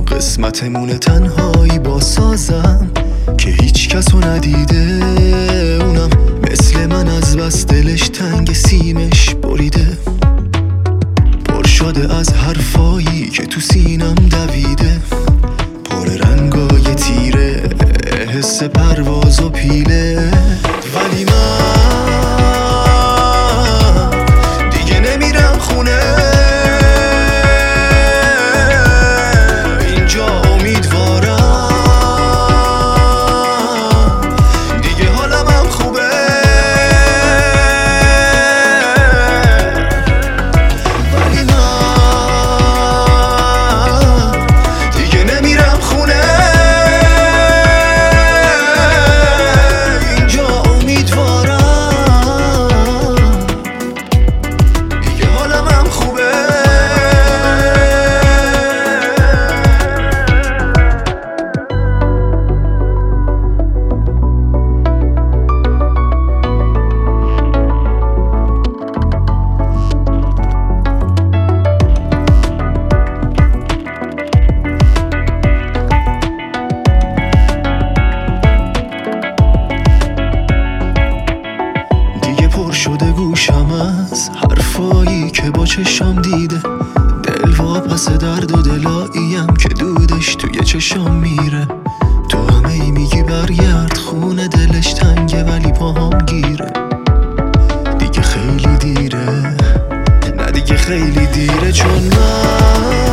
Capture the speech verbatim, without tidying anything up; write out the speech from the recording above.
قسمتمونه تنهایی با سازم که هیچ کسو ندیده، اونم مثل من از بس دلش تنگ سیمش بریده، پر شده از حرفایی که تو سینم دویده، پر رنگای تیره حس پرواز و پیله. ولی من دیگه نمیرم خونه، اینجا امیدوارم دیگه حالم هم خوبه. ولی من دیگه نمیرم خونه، شده گوشم از حرفایی که با چشام دیده، دل واپس درد و دلاییم که دودش توی چشام میره. تو همه ای میگی برگرد خونه، دلش تنگه ولی پاهام گیره. دیگه خیلی دیره، نه دیگه خیلی دیره، چون من